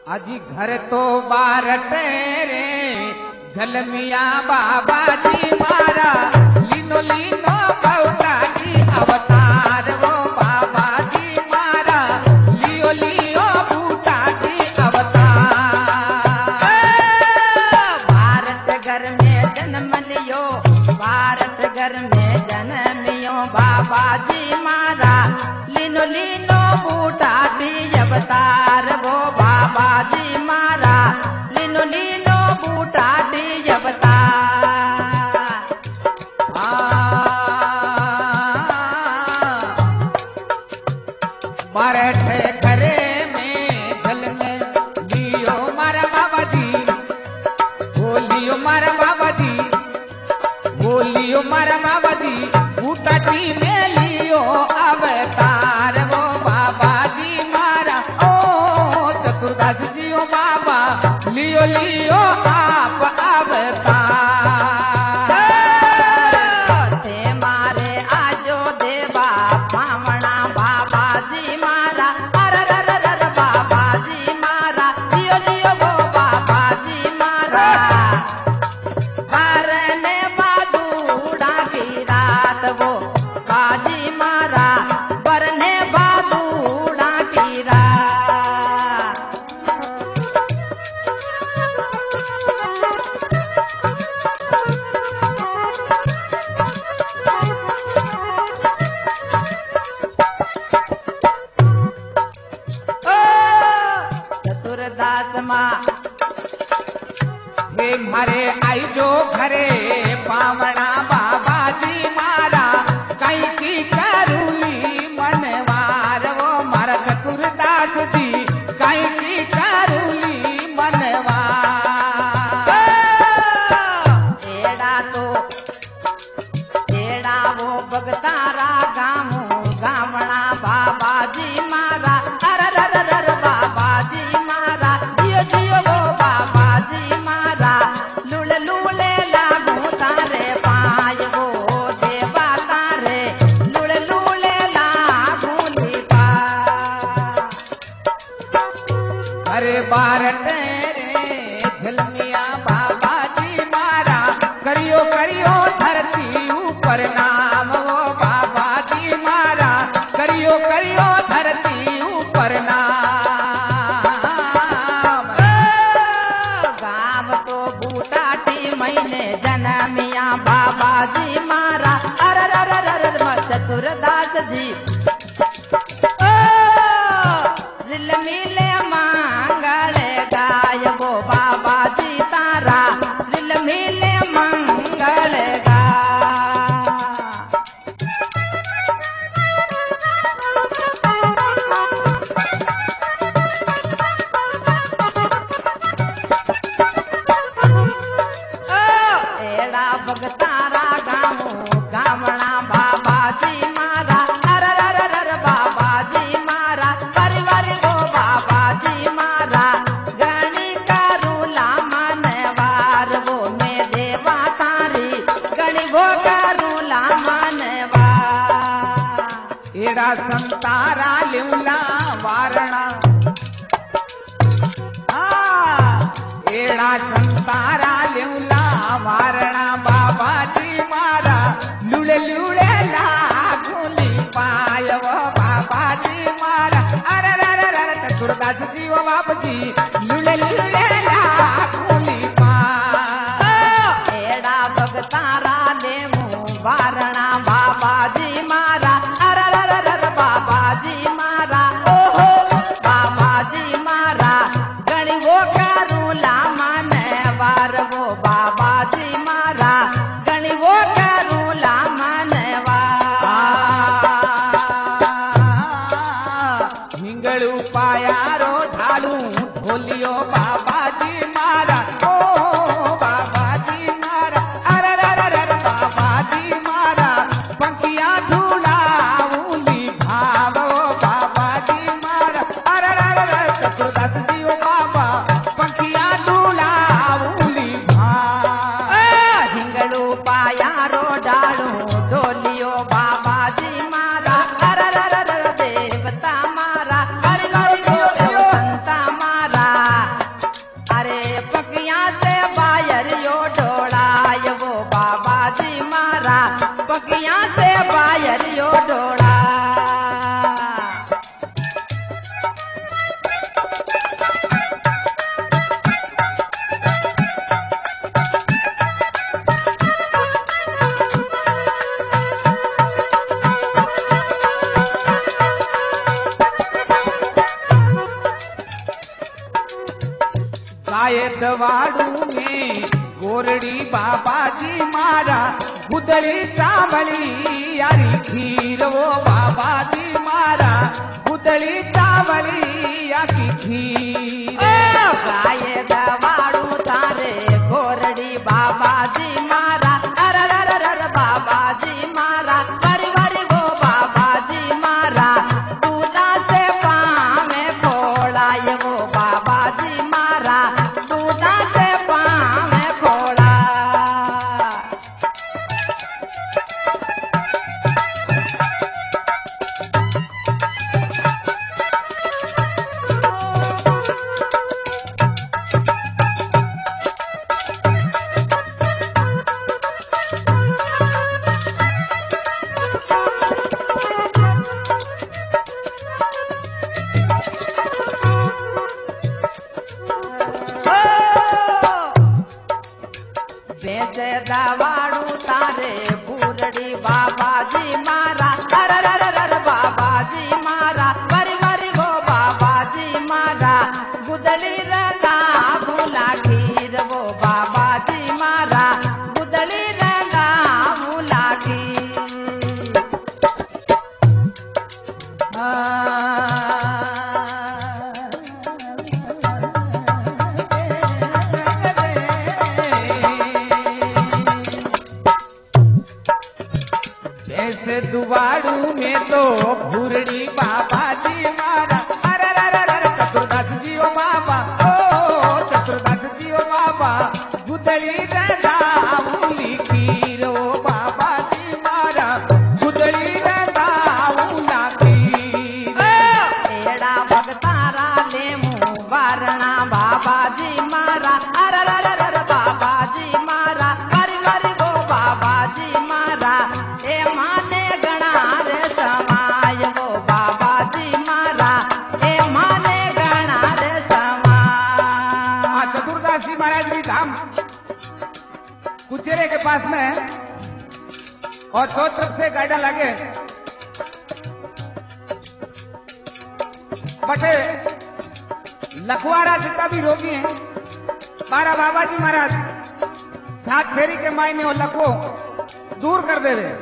अजी घर तो बारट रे झलमिया बाबा जी मारा लीनो लीनो बौटा जी अवतार वो बाबा जी मारा लियो लियो बूटा जी अवतार। भारत घर में जन्म लियो, भारत घर में जन्मियो बाबा जी मारा लीनो लीनो बूटा जी अवतार वो बाबा जी मारा लीनो लीनो बूटा जी अवतार। बैठे घरे में झल में लियो मारा बाबा जी, बोलियो मारा बाबा जी, बोलियो मारा बाबा जी, बूटा जी में लियो अवतार वो बाबा जी मारा। ओ चतुर्दास जी ओ बाबा लियो लियो आप अवतार। ते मारे आजो देवा पावना बाबा जी मारा अरर अरर बाबा जी मारा लियो लियो वो बाबा जी मारा। करने बादूड़ा की रात वो बाजी मारा बरने बादूड़ा की रात। चतुर्दास माँ हे मारे आई जो घरे पावना बाबा जी मारा कई की करूली मनवार वो मारा चतुर्दास जी कई की करूली मनवार। एड़ा वो बगतारा गामू गावना बाबा जी मारा अरर अरर बाबा जी मारा जियो जियो वो बाबा जी मारा लुल लुले लागू तारे पाय वो देवा तारे लुल लुले लागू दीपा। अरे बारत रे झलमिया बाबा जी मारा करियो करियो धरती ऊपर नाम वो बाबा जी मारा करियो करियो धरती ऊपर नाम। गाँव तो बूटाटी मैंने जन्मिया बाबा जी मारा अरर अरर चतुर्दास जी दिल मिले मंगल गाय वो बाबा जी तारा दिल मिले मंगल गाय। एड़ा बगतारा गामू गावना बाबा जी मारा अरर अरर बाबा जी मारा परिवार वो बाबा जी मारा गणी करूला मनवार वो में देवा तारी गणी वो करूला मनवार। एड़ा संतारा लिवला वारणा एड़ा संतारा लिवला वारणा बाबा जी मारा लुले लुले लागूली पाय वो बाबा जी मारा अरर अरर चतुर्दास जी वो बाबा जी लुले लुले लागूली पाय। एड़ा बगतारा ले वारणा बाबा जी मारा अरर अरर बाबा जी मारा ओहो बाबा जी मारा गणी वो करूला मनवार वो बाबा जी मारा गणी वो करूला मनवार। हिंगळू पायारो ढालू ढोलियो बाबा जी मारा ओ बाबा जी मारा अरर अरर बाबा जी मारा पंखिया ढूंढाऊली भाव ओ बाबा जी मारा अरर अरर चतुर्दास जी ओ बाबा पंखिया ढूंढाऊली भाव। हिंगळू पायारो डालू ढोलियो बाबा जी मारा अरर अरर देवता मारा हरि हरि संता मारा गायतवाड़ू में गोरड़ी बाबा जी मारा गुदड़ी चावली यारी खीर वो बाबा जी मारा गुदड़ी चावली या की खीर गायतवाड़ू तारे गोरड़ी बाबा जी मारा अर बाबा जी मारा वरी वरी वो बाबा जी मारा पूजा से पावे खोड़ा ये वो बाबा जी मारा पूजा से पावे खोड़ा दवाड़ू तारे बूरड़ी बाबा जी मारा अर बाबा जी मारा वरी वरी वो बाबा जी मारा गुदड़ी रंगा भूला खीर वो बाबा जी मारा गुदड़ी रंगा भूला खीर ऐसे दुवाड़ू में तो भूरड़ी बाबा जी मारा अर चतुर्दश जी ओ बाबा ओ चतुर्दश जी ओ बाबा गुदड़ी रंगावली खीर ओ बाबा जी मारा गुदड़ी रंगावला खीर एड़ा भगतारा ले मुँह वारणा बाबा जी मारा अर बाबा जी मारा वरी वरी वो बाबा जी मारा ए माने गणा रे समाय वो बाबा जी मारा ए माने गणा रे समाय चतुर्दासी महाराज जी धाम कुचेरे के पास में है और दो तरफ से गार्डन लगे बटे लखवाड़ा जितना भी रोगी है बारा बाबा जी महाराज सात फेरी के मायने और लखो दूर कर दे रहे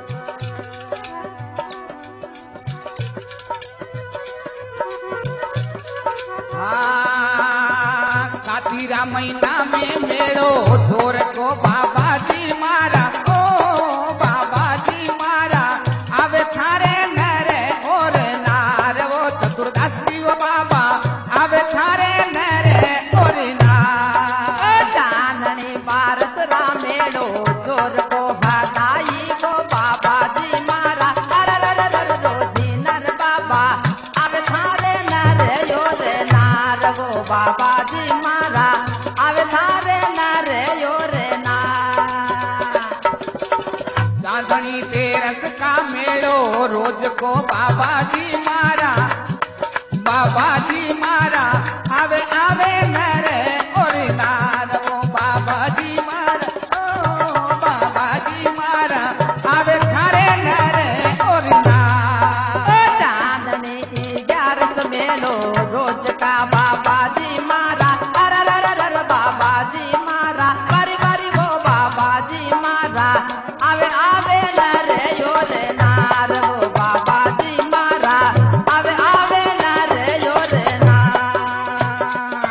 कातिरा महीना में मेड़ो जोर को बाबा जी मारा ओ बाबा जी मारा आवे थारे नरे और नार वो चतुर्दशी वो बाबा आवे थारे नरे और नार चांदनी भारत रामेड़ो जोर को हटाई वो बाबा जी मारा अर रोजी नर बाबा अब थारे नर यो रे नार वो बाबा जी मारा अब थारे नर यो रे नार चांदनी तेरस का मेड़ो रोज को बाबा जी मारा बाबा जी मारा आवे आवे मेरे और नार वो बाबा जी मारा ओ बाबा जी मारा आवे थारे नरे और नार चांदनी 11 मेलो रोज का बाबा जी मारा अर बाबा जी मारा वरी वरी वो बाबा जी मारा आवे आवे नरे यो रे नार वो बाबा जी मारा आवे आवे नरे यो रे नार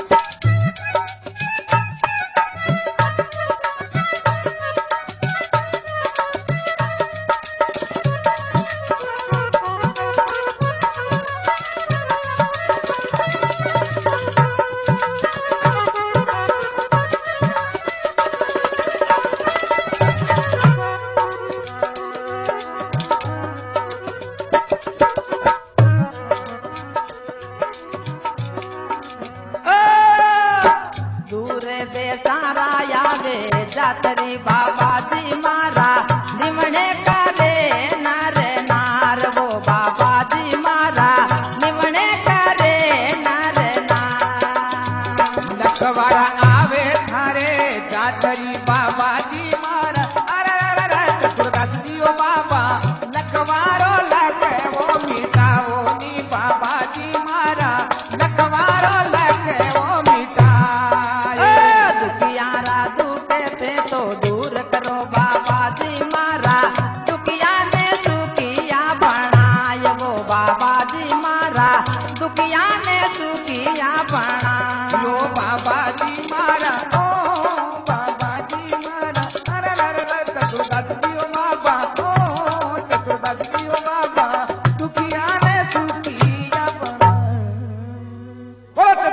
दूर दे सारा यावे जातरी बाबा जी मारा निमणे करे नार नार वो बाबा जी मारा निमणे करे नार नार लखवाड़ा आवे थारे जातरी बाबा जी मारा अरे चतुर्दश जी ओ बाबा लखवाड़ो लगे वो मीठाओ नी बाबा जी मारा लखवाड़ो लगे वो मीठा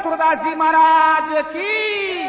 सूरदास जी महाराज की